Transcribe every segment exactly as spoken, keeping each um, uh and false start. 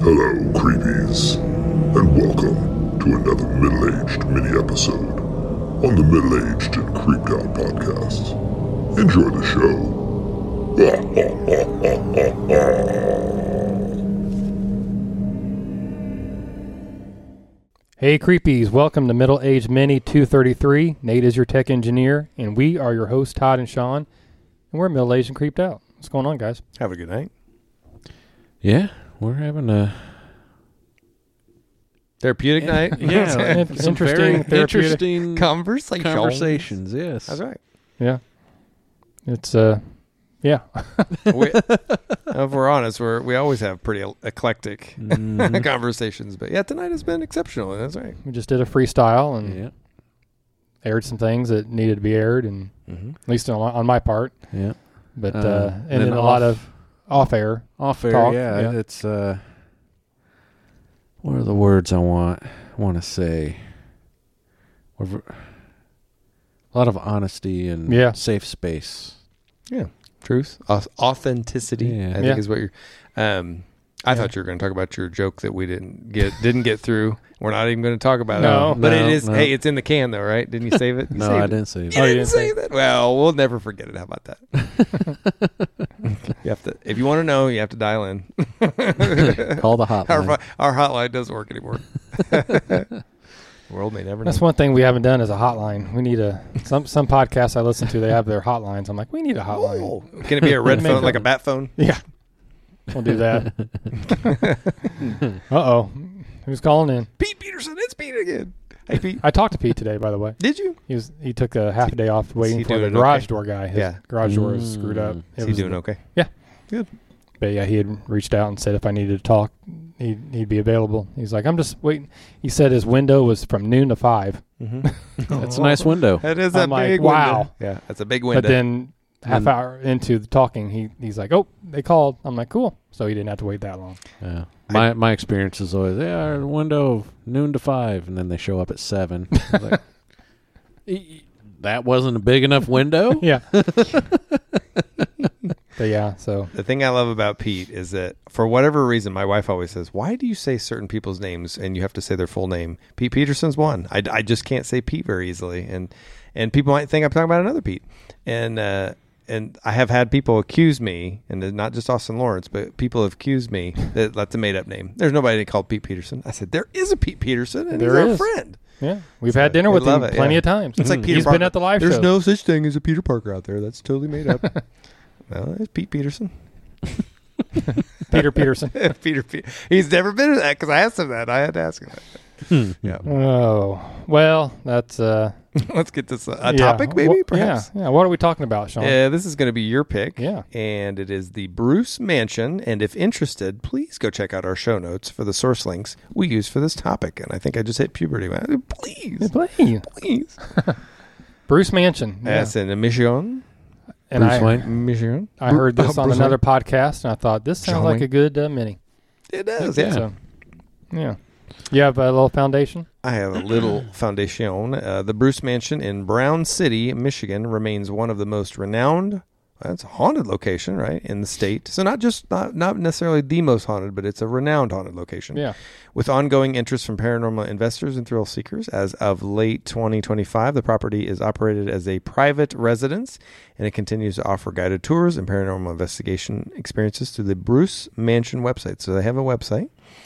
Hello, creepies, and welcome to another middle-aged mini-episode on the Middle-Aged and Creeped Out podcast. Enjoy the show. Hey creepies, welcome to Middle Aged Mini two thirty-three. Nate is your tech engineer, and we are your hosts, Todd and Sean, and we're middle aged and creeped out. What's going on, guys? Have a good night. Yeah, we're having a therapeutic yeah, night. Some Yeah, some interesting very therapeutic interesting Conversation. conversations. Yes, That's right. Yeah. It's, uh, yeah. we, if we're honest, we're, we always have pretty eclectic Mhm. conversations. But yeah, tonight has been exceptional. That's right. We just did a freestyle and Yeah, aired some things that needed to be aired, and Mm-hmm. at least on, on my part. yeah. But, uh, Uh, and then then a off- lot of off air. Off air. Talk, yeah, yeah. it's uh, what are the words I want want to say? We're, a lot of honesty and Yeah. safe space. Yeah. Truth. Au- authenticity. Yeah. I think Yeah. is what you're. Um, I Yeah. thought you were going to talk about your joke that we didn't get didn't get through. We're not even going to talk about No. it. But No, it is. no. Hey, it's in the can though, right? Didn't you save it? You No, saved I it. didn't say. You Oh, you didn't didn't say save that. Well, we'll never forget it. How about that? You have to. If you want to know, you have to dial in. Call the hotline. Our, our hotline doesn't work anymore. The world may never know. That's one thing we haven't done is a hotline. We need a, some, some podcasts I listen to, they have their hotlines. I'm like, we need a hotline. Oh. Can it be a red Make phone, like a them. bat phone? Yeah. We'll do that. Uh-oh. Who's calling in? Pete Peterson, it's Pete again. Hey, Pete. I talked to Pete today, by the way. Did you? He was he took a half a day off Is waiting he for the doing garage okay? door guy. His Yeah. garage door was screwed up. Mm. It Is he was doing the- okay? But yeah, he had reached out and said if I needed to talk, he'd, he'd be available. He's like, I'm just waiting. He said his window was from noon to five. Mm-hmm. That's a nice window. That is a I'm like, big wow. window. Yeah, that's a big window. But then half Mm. hour into the talking, he he's like, oh, they called. I'm like, cool. So he didn't have to wait that long. Yeah. My my experience is always yeah, our window of noon to five, and then they show up at seven. I was like, "E- that wasn't a big enough window. Yeah. But yeah, so The thing I love about Pete is that for whatever reason, my wife always says, why do you say certain people's names and you have to say their full name? Pete Peterson's one. I, I just can't say Pete very easily. And and people might think I'm talking about another Pete. And uh, and I have had people accuse me, and not just Austin Lawrence, but people have accused me that that's a made-up name. There's nobody called Pete Peterson. I said, there is a Pete Peterson, and There he's our is. friend. yeah, we've So had dinner they with him love it, plenty yeah. of times. It's like Peter He's Parker. been at the live There's show. no such thing as a Peter Parker out there. That's totally made up. Well, it's Pete Peterson. Peter Peterson. Peter, Peter. He's never been to that because I asked him that. I had to ask him that. Yeah. Oh, well, that's uh, Let's get this uh, a yeah. topic, maybe, Well, perhaps. Yeah, yeah. What are we talking about, Sean? Yeah, this is going to be your pick. Yeah. And it is the Bruce Mansion. And if interested, please go check out our show notes for the source links we use for this topic. And I think I just hit puberty. Please. Please. Please. Bruce Mansion. Yeah. That's in Michigan. And Bruce I, Wayne. Michigan. I heard this Oh, on Bruce another Wayne. podcast, and I thought this sounds John like Wayne. a good uh, mini. It does, yeah. So, yeah. You have a little foundation? I have a little foundation. Uh, the Bruce Mansion in Brown City, Michigan, remains one of the most renowned. That's a haunted location, right, in the state. So not just not not necessarily the most haunted, but it's a renowned haunted location. Yeah. With ongoing interest from paranormal investors and thrill seekers, as of late twenty twenty-five, the property is operated as a private residence, and it continues to offer guided tours and paranormal investigation experiences through the Bruce Mansion website. So they have a website.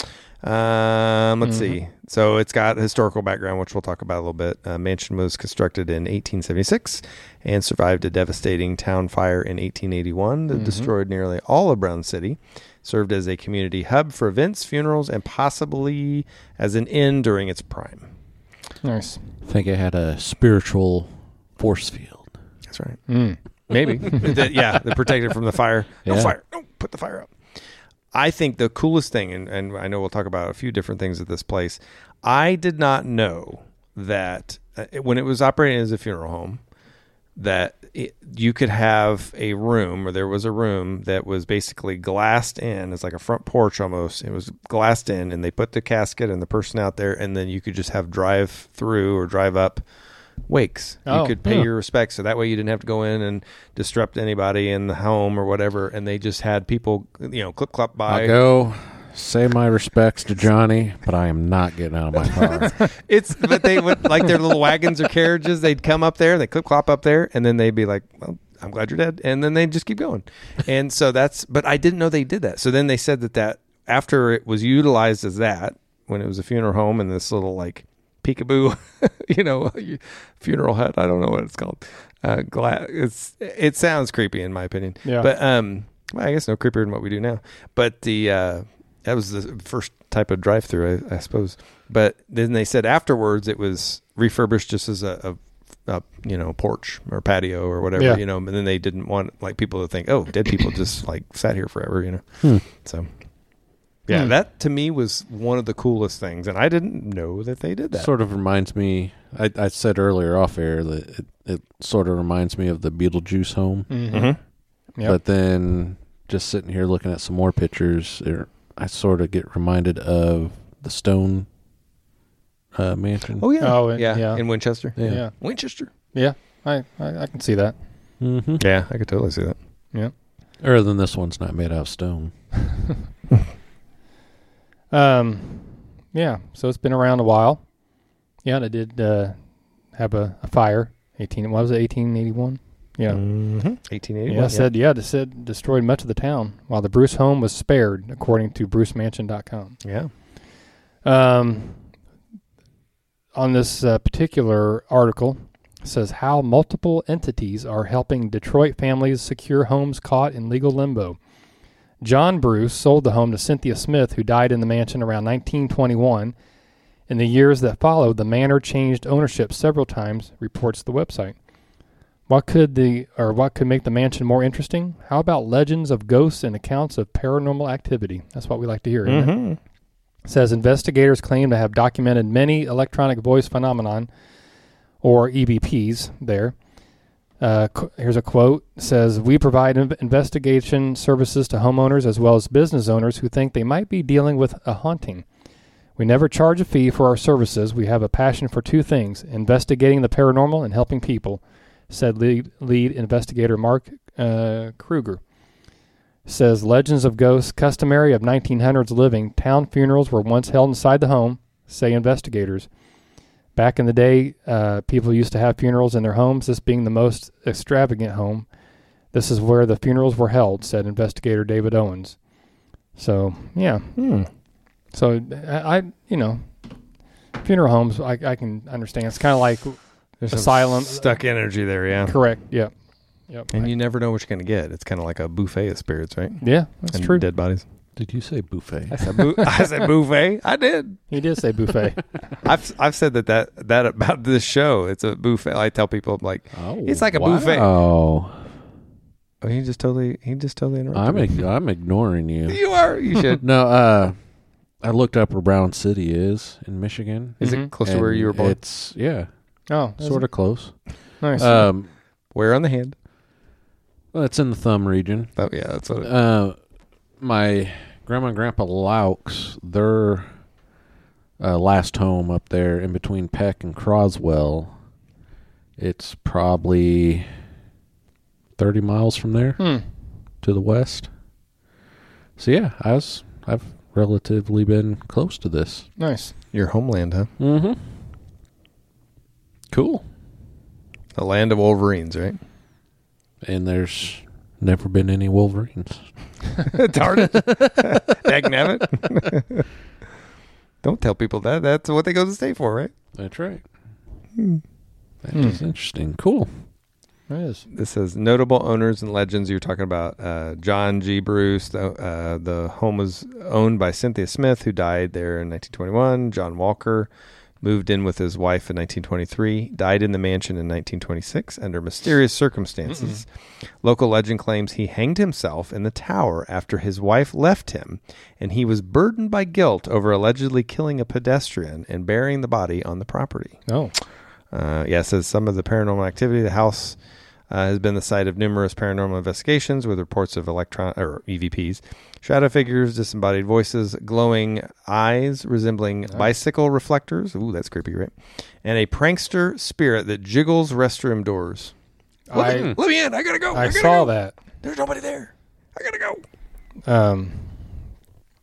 Um, let's Mhm. see. So it's got historical background, which we'll talk about a little bit. Uh, mansion was constructed in eighteen seventy-six and survived a devastating town fire in eighteen eighty-one that Mhm. destroyed nearly all of Brown City. Served as a community hub for events, funerals, and possibly as an inn during its prime. Nice. I think it had a spiritual force field. That's right. Mm. Maybe. That- yeah, they're protected from the fire. No Yeah. fire. No, put the fire out. I think the coolest thing, and, and I know we'll talk about a few different things at this place, I did not know that uh, when it was operating as a funeral home, that it, you could have a room, or there was a room that was basically glassed in. It's like a front porch almost. It was glassed in, and they put the casket and the person out there, and then you could just have drive through or drive up wakes. Oh, you could pay yeah. your respects, so that way you didn't have to go in and disrupt anybody in the home or whatever. And they just had people, you know, clip clop by. I'll go Say my respects to Johnny, but I am not getting out of my car. It's but they would like their little wagons or carriages. They'd come up there, they clip clop up there, and then they'd be like, "Well, I'm glad you're dead," and then they'd just keep going. And so that's. But I didn't know they did that. So then they said that that after it was utilized as that when it was a funeral home and this little like peekaboo, you know, funeral hut. I don't know what it's called. Uh, gla- it's it sounds creepy in my opinion. Yeah. But um, well, I guess no creepier than what we do now. But the uh, that was the first type of drive-through, I, I suppose. But then they said afterwards it was refurbished just as a, a, a you know porch or patio or whatever, Yeah. you know. And then they didn't want like people to think, oh, dead people just like sat here forever, you know. Hmm. So yeah, Hmm. that to me was one of the coolest things, and I didn't know that they did that. Sort of reminds me, I, I said earlier off air that it, it sort of reminds me of the Beetlejuice home. Mm-hmm. Mm-hmm. Yep. But then just sitting here looking at some more pictures, it, I sort of get reminded of the Stone uh, Mansion. Oh yeah, Oh, it- yeah, yeah. in Winchester, Yeah. Yeah. Winchester. Yeah. I, I, I can see that. Mm-hmm. Yeah, I could totally see that. Yeah. Other than this one's not made out of stone. Um, yeah. So it's been around a while. Yeah, and it did uh, have a, a fire. Eighteen. What was it? Eighteen eighty-one. Yeah. Mm-hmm. eighteen eighty-one. Yeah, said yeah, it said destroyed much of the town, while the Bruce home was spared, according to bruce mansion dot com. Yeah. Um, on this uh, particular article, it says how multiple entities are helping Detroit families secure homes caught in legal limbo. John Bruce sold the home to Cynthia Smith, who died in the mansion around nineteen twenty-one. In the years that followed, the manor changed ownership several times, reports the website. What could the or what could make the mansion more interesting? How about legends of ghosts and accounts of paranormal activity? That's what we like to hear. Isn't it? Mm-hmm. It says investigators claim to have documented many electronic voice phenomenon, or E V Ps. There, uh, qu- here's a quote. It says we provide inv- investigation services to homeowners as well as business owners who think they might be dealing with a haunting. We never charge a fee for our services. We have a passion for two things: investigating the paranormal and helping people, said lead, lead investigator Mark uh, Kruger. Says legends of ghosts customary of nineteen hundreds living. Town funerals were once held inside the home, say investigators. Back in the day, uh, people used to have funerals in their homes, this being the most extravagant home. This is where the funerals were held, said investigator David Owens. So, yeah. Hmm. So, I, I you know, funeral homes, I, I can understand. It's kind of like There's some asylum. stuck energy there, yeah. Correct, yep. Yep. And you never know what you're going to get. It's kind of like a buffet of spirits, right? yeah, that's and true. dead bodies. Did you say buffet? I said, bu- I said buffet. I did. He did say buffet. I've I've said that, that that about this show. It's a buffet. I tell people, I'm like, Oh, it's like a buffet. Oh, Oh, he just totally he just totally interrupted I'm me. ig- I'm ignoring you. You are. You should. No, uh, I looked up where Brown City is in Michigan. Is Mhm. it close to where you were born? It's yeah, Oh, sort of close. nice. Um, Where on the hand? well, it's in the thumb region. Oh yeah, that's what. It, Uh, my grandma and grandpa Laux, their uh, last home up there in between Peck and Croswell, it's probably thirty miles from there hmm. to the west. So yeah, I was I've relatively been close to this. Nice. your homeland, huh? Mm-hmm. Cool. The land of Wolverines, right? And there's never been any Wolverines. Darn it. Dagnabbit. Don't tell people that. That's what they go to state for, right? That's right. Hmm. That Hmm. is interesting. Cool. It is. This says notable owners and legends. You're talking about uh, John G. Bruce. The, uh, the home was owned by Cynthia Smith, who died there in nineteen twenty-one. John Walker moved in with his wife in nineteen twenty-three, died in the mansion in nineteen twenty-six under mysterious circumstances. Mm-mm. Local legend claims he hanged himself in the tower after his wife left him, and he was burdened by guilt over allegedly killing a pedestrian and burying the body on the property. Oh. Uh, yeah, it says some of the paranormal activity. The house uh, has been the site of numerous paranormal investigations with reports of electron or E V Ps, shadow figures, disembodied voices, glowing eyes resembling Nice. bicycle reflectors. Ooh, that's creepy, right? And a prankster spirit that jiggles restroom doors. Let, I me, let me in. I gotta go. I, I gotta saw go. that. There's nobody there. I gotta go. Um,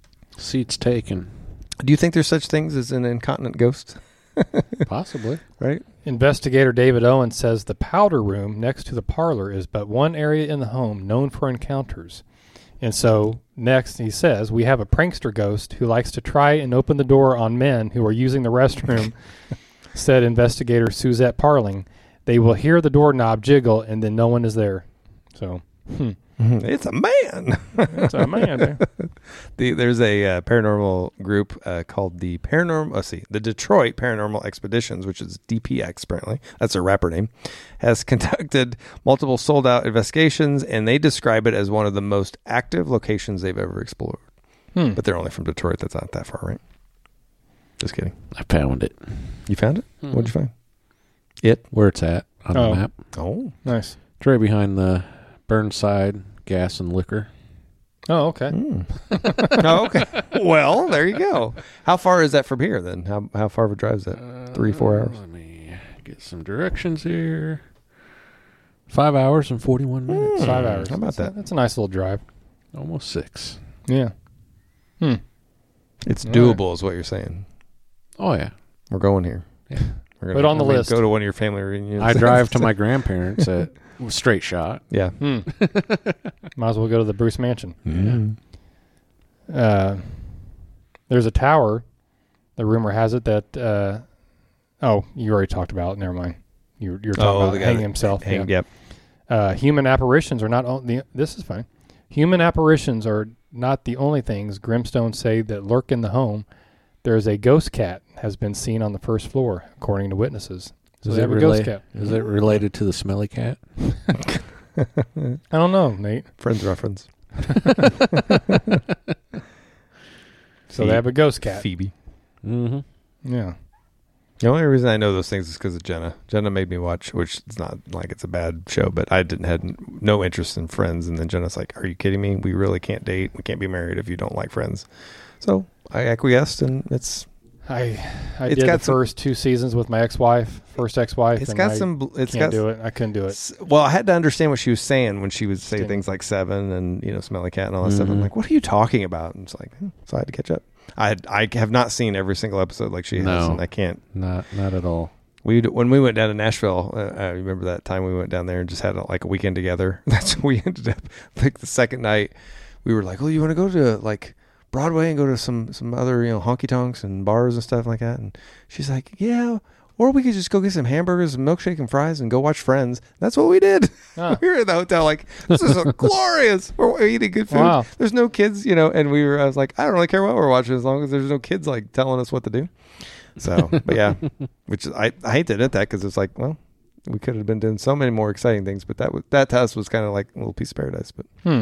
Seats taken. Do you think there's such things as an incontinent ghost? Possibly. Right? Investigator David Owen says the powder room next to the parlor is but one area in the home known for encounters. And so, next, he says, we have a prankster ghost who likes to try and open the door on men who are using the restroom, said investigator Suzette Parling. They will hear the doorknob jiggle, and then no one is there. So, hmm. It's a man. It's a man. Man. the, there's a uh, paranormal group uh, called the Paranormal. Let's see, the Detroit Paranormal Expeditions, which is D P X. Apparently, that's their rapper name. Has conducted multiple sold-out investigations, and they describe it as one of the most active locations they've ever explored. Hmm. But they're only from Detroit. That's not that far, right? Just kidding. I found it. You found it? Mm-hmm. What'd you find? It Where it's at on Oh. the map. Oh, Nice. It's right behind the Burnside Gas and Liquor. Oh, okay. Mm. oh, okay. Well, there you go. How far is that from here then? How how far of a drive is that? Uh, Three, four hours? Let me get some directions here. Five hours and forty-one minutes. Mm. Five hours. How about that's that? A, that's a nice little drive. Almost six. Yeah. Hmm. It's All doable, is what you're saying. Oh, yeah. We're going here. Yeah. We're Put on the I mean, list. Go to one of your family reunions. I drive to my grandparents at straight shot. Yeah. Hmm. Might as well go to the Bruce Mansion. Mm. Uh, there's a tower. The rumor has it that. Uh, oh, you already talked about it. Never mind. You, you're talking Oh, about the guy hanging that himself. Hang, yeah. Yep. Uh, human apparitions are not. On, the, this is fine. Human apparitions are not the only things Grimstone say that lurk in the home. There is a ghost cat has been seen on the first floor, according to witnesses. So Is they it, have a ghost rela- cat. is it related to the smelly cat? I don't know, Nate. Friends reference. So they have a ghost cat. Phoebe. Mm-hmm. Yeah. The only reason I know those things is because of Jenna. Jenna made me watch, which is not like it's a bad show, but I didn't had no interest in Friends. And then Jenna's like, "Are you kidding me? We really can't date. We can't be married if you don't like Friends." So I acquiesced, and it's I I It's did got the some- first two seasons with my ex-wife, first ex-wife. it's and got I some. bl- It's can't got do it. I couldn't do it. S- Well, I had to understand what she was saying when she would say Didn't. things like Seven and, you know, Smelly Cat and all that stuff. I'm Mhm. like, what are you talking about? And it's like, hmm. So I had to catch up. I had, I have not seen every single episode like she has, No. and I can't. Not not at all. We when we went down to Nashville, uh, I remember that time we went down there and just had like a weekend together. That's what we ended up. Like the second night, we were like, "Oh, you want to go to like Broadway and go to some some other, you know, honky tonks and bars and stuff like that?" And she's like, "Yeah." Or we could just go get some hamburgers and milkshake and fries and go watch Friends. That's what we did. Ah. We were in the hotel like, this is a glorious. We're eating good food. Wow. There's no kids, you know, and we were, I was like, I don't really care what we're watching as long as there's no kids like telling us what to do. So, but yeah, which is, I, I hate to admit that because it's like, well, we could have been doing so many more exciting things, but that was, that to us was kind of like a little piece of paradise. But Hmm.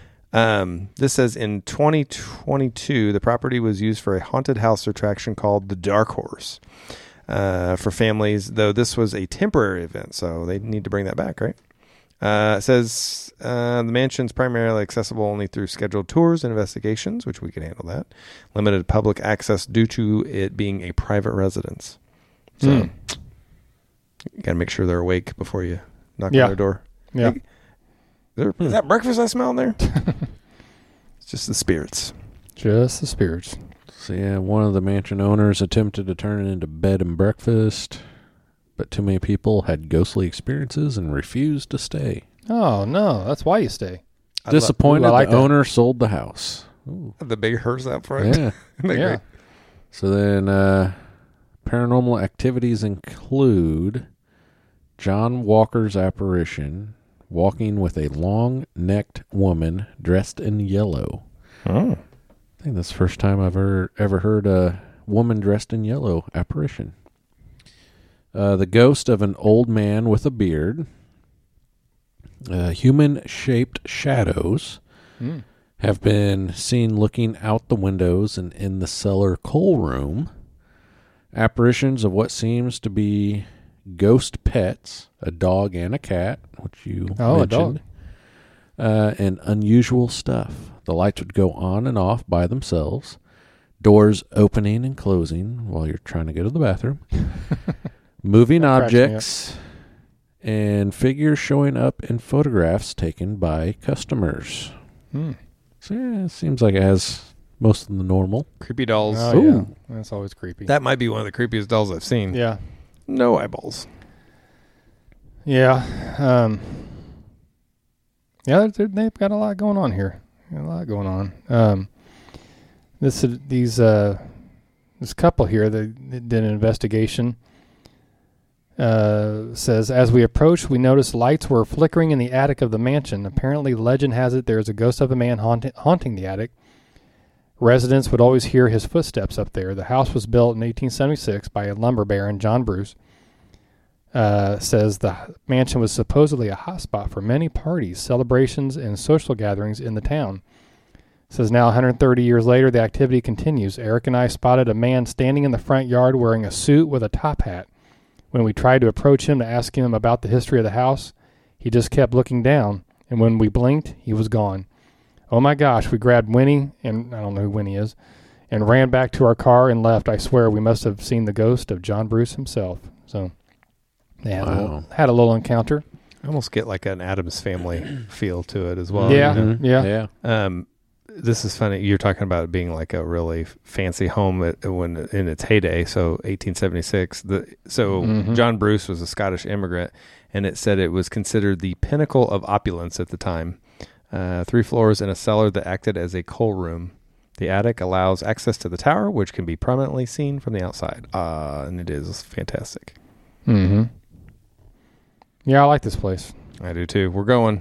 um, this says in twenty twenty-two, the property was used for a haunted house attraction called the Dark Horse. Uh, for families, though this was a temporary event, so they need to bring that back, right? Uh, it says uh, the mansion's primarily accessible only through scheduled tours and investigations, which we can handle that. Limited public access due to it being a private residence. So Hmm. you got to make sure they're awake before you knock Yeah. on their door. Yeah. Hey, is, there, is that breakfast I smell in there? It's just the spirits. Just the spirits. So yeah, one of the mansion owners attempted to turn it into bed and breakfast, but too many people had ghostly experiences and refused to stay. Oh no, that's why you stay. I love- Disappointed, Ooh, I like the that. owner sold the house. Ooh. the big hearse out front. Yeah. Isn't that Yeah. great? So then, uh, paranormal activities include John Walker's apparition, walking with a long-necked woman dressed in yellow. Oh. I think that's the first time I've ever, ever heard a woman dressed in yellow apparition. Uh, the ghost of an old man with a beard. Uh, human-shaped shadows Hmm. have been seen looking out the windows and in the cellar coal room. Apparitions of what seems to be ghost pets, a dog and a cat, which you Oh, a mentioned. dog. Uh, and unusual stuff. The lights would go on and off by themselves. Doors opening and closing while you're trying to go to the bathroom. Moving That cracks me up. objects and figures showing up in photographs taken by customers. Hmm. So yeah, it seems like it has most of the normal. Creepy dolls. Oh, Ooh. yeah. That's always creepy. That might be one of the creepiest dolls I've seen. yeah. No eyeballs. Yeah. Um, yeah, they're- they've got a lot going on here. Got a lot going on. Um, this is- these uh, this couple here that that did an investigation. Uh, says as we approached, we noticed lights were flickering in the attic of the mansion. Apparently, legend has it there is a ghost of a man haunting, haunting the attic. Residents would always hear his footsteps up there. The house was built in eighteen seventy-six by a lumber baron, John Bruce. Uh, says the mansion was supposedly a hotspot for many parties, celebrations, and social gatherings in the town. Says now one hundred thirty years later, the activity continues. Eric and I spotted a man standing in the front yard wearing a suit with a top hat. When we tried to approach him to ask him about the history of the house, he just kept looking down, and when we blinked, he was gone. Oh my gosh, we grabbed Winnie, and I don't know who Winnie is, and ran back to our car and left. I swear we must have seen the ghost of John Bruce himself. So they had, Wow. a, little, had a little encounter. I almost get like an Addams Family feel to it as well. Yeah. you know? Mhm. Yeah. Yeah. Um, this is funny. You're talking about it being like a really fancy home at, when in its heyday. So eighteen seventy-six. The so Mhm. John Bruce was a Scottish immigrant, and it said it was considered the pinnacle of opulence at the time. Uh, three floors and a cellar that acted as a coal room. The attic allows access to the tower, which can be prominently seen from the outside. Uh, and it is fantastic. Mm-hmm. Yeah, I like this place. I do too. We're going.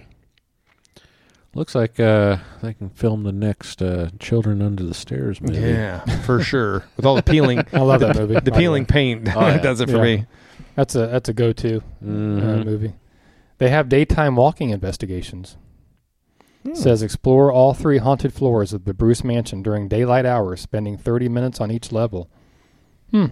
Looks like uh, they can film the next uh, Children Under the Stairs movie. Yeah, for sure. With all the peeling, I love that movie. the peeling paint Oh, yeah. does it for Yeah. me. That's a that's a go-to uh, Mhm. movie. They have daytime walking investigations. Hmm. Says explore all three haunted floors of the Bruce Mansion during daylight hours, spending thirty minutes on each level. Hmm.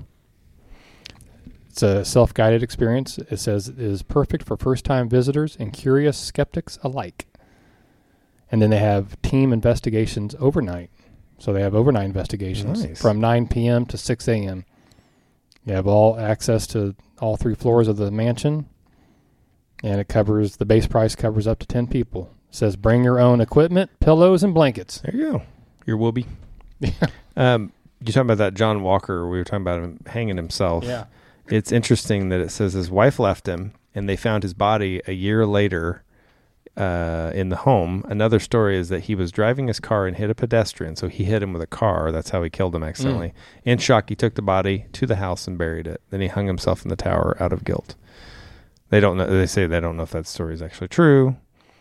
It's a self-guided experience. It says it is perfect for first-time visitors and curious skeptics alike. And then they have team investigations overnight. So they have overnight investigations Nice. from nine p.m. to six a.m. You have all access to all three floors of the mansion, and it covers the base price covers up to ten people. It says bring your own equipment, pillows, and blankets. There you go. Your whoopee. Yeah. Um, you're talking about that John Walker. We were talking about him hanging himself. Yeah. It's interesting that it says his wife left him, and they found his body a year later uh, in the home. Another story is that he was driving his car and hit a pedestrian, so he hit him with a car. That's how he killed him accidentally. Mm. In shock, he took the body to the house and buried it. Then he hung himself in the tower out of guilt. They don't know. They say they don't know if that story is actually true.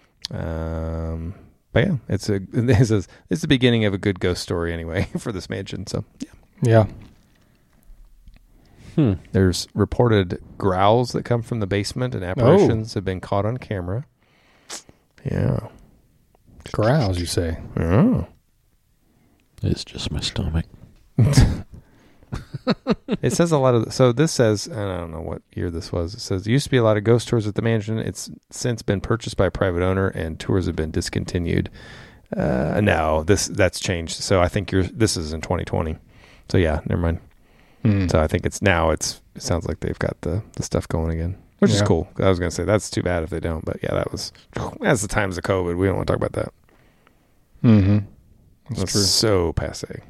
Um, but yeah, it's a this is it's the beginning of a good ghost story anyway for this mansion. So yeah. Yeah. Hmm. There's reported growls that come from the basement, and apparitions have been caught on camera. Yeah. Growls, you say? Oh. It's just my stomach. It says a lot of, so this says, and I don't know what year this was. It says, there used to be a lot of ghost tours at the mansion. It's since been purchased by a private owner, and tours have been discontinued. Uh, no, this that's changed. So I think you're, this is in twenty twenty. So yeah, never mind. Mm. So I think it's now, it's, it sounds like they've got the, the stuff going again, which is Yeah. cool. I was going to say, that's too bad if they don't, but yeah, that was, that's the times of COVID. We don't want to talk about that. Mm-hmm. That's That's true. so passe.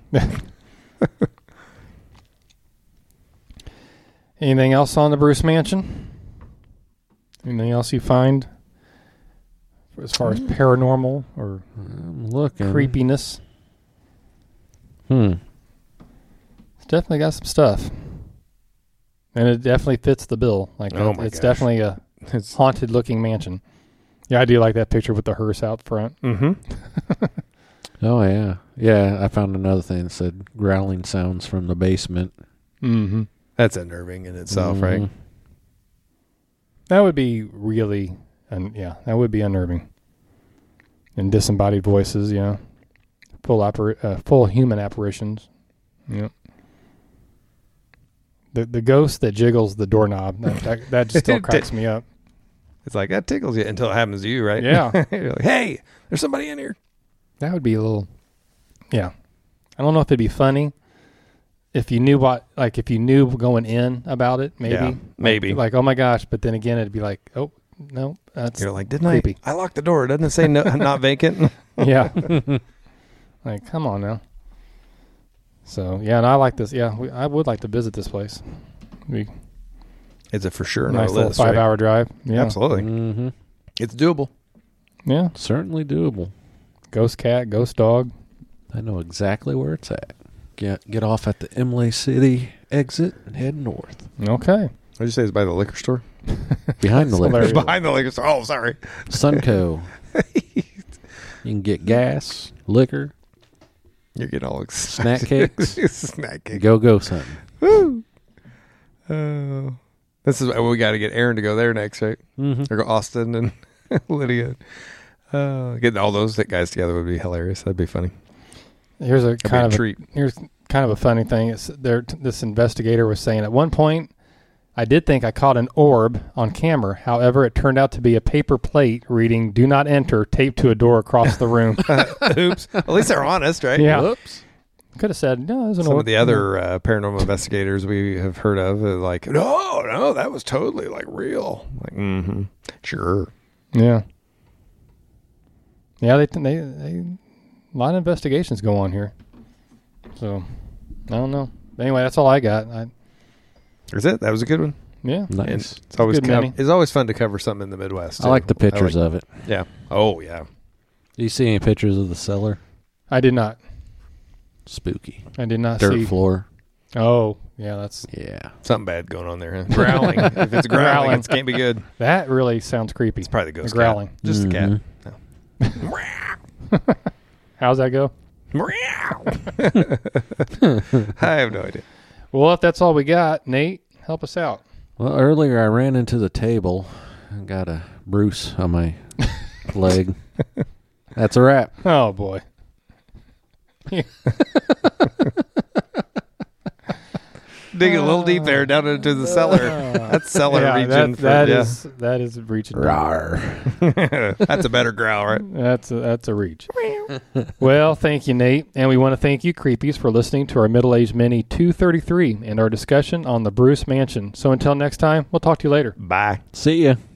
Anything else on the Bruce Mansion? Anything else you find as far as paranormal or I'm looking. creepiness? Hmm. It's definitely got some stuff. And it definitely fits the bill. Like Oh it- my it's gosh. definitely a It's, haunted looking mansion. Yeah, I do like that picture with the hearse out front. mm-hmm. Oh, yeah. Yeah, I found another thing that said growling sounds from the basement. Mm-hmm. That's unnerving in itself, right? Mhm. That would be really, and yeah, that would be unnerving. And disembodied voices, you know, full oper- uh, full human apparitions. Yep. The the ghost that jiggles the doorknob that that, that just still cracks me up. It's like, that tickles you until it happens to you, right? Yeah. You're like, hey, there's somebody in here. That would be a little, yeah. I don't know if it'd be funny if you knew what, like if you knew going in about it, maybe, Yeah, maybe. like, oh my gosh, but then again, it'd be like, oh no, that's You're like, didn't creepy. I? I locked the door. Doesn't it say no, not vacant? Yeah. Like, come on now. So yeah, and I like this. Yeah, we, I would like to visit this place. We, It's a for sure on nice our little list, five right? hour drive. Yeah, Absolutely. Mm-hmm. It's doable. Yeah, Certainly doable. ghost cat, ghost dog. I know exactly where it's at. Get get off at the Imlay City exit and head north. Okay. What did you say? It's by the liquor store? Behind the That's liquor. hilarious. Behind the liquor store. Oh, sorry. Sunco. You can get gas, liquor, You're getting all excited. snack cakes. Snack cakes. Go go something. Woo. Oh. This is we got to get Aaron to go there next, right? Mm-hmm. Or go Austin and Lydia. Uh, getting all those guys together would be hilarious. That'd be funny. Here's a That'd kind be of a a, treat. here's kind of a funny thing. It's there. This investigator was saying at one point, I did think I caught an orb on camera. However, it turned out to be a paper plate reading "Do not enter" taped to a door across the room. Oops. At least they're honest, right? Yeah. Whoops. Could have said no. It was an Some orb. of the other uh, paranormal investigators we have heard of are like, no, no, that was totally like real. Like, mm-hmm. Sure. Yeah. Yeah, they they they a lot of investigations go on here. So I don't know. Anyway, that's all I got. I, Is it? That was a good one. yeah. And Nice. it's always Good co- mini. it's always fun to cover something in the Midwest. I like the too. pictures like- of it. Yeah. Oh yeah. Do you see any pictures of the cellar? I did not. Spooky. I did not Dirt see. floor. Oh, yeah. That's Yeah. Something bad going on there. Huh? Growling. If it's growling, Growling. it can't be good. that really sounds creepy. It's probably the ghost The growling. cat. Just the cat. Mhm. How's that go? I have no idea. Well, if that's all we got, Nate, help us out. Well, earlier I ran into the table and got a bruise on my leg. That's a wrap. Oh boy. Dig a little deep there down into the cellar. That's cellar yeah, region. that, for, that yeah. is that is reaching. Rawr. That's a better growl, right? That's a, that's a reach. Well, thank you, Nate, and we want to thank you, creepies, for listening to our Middle-Aged Mini two thirty-three and our discussion on the Bruce Mansion. So until next time, we'll talk to you later. Bye. See ya.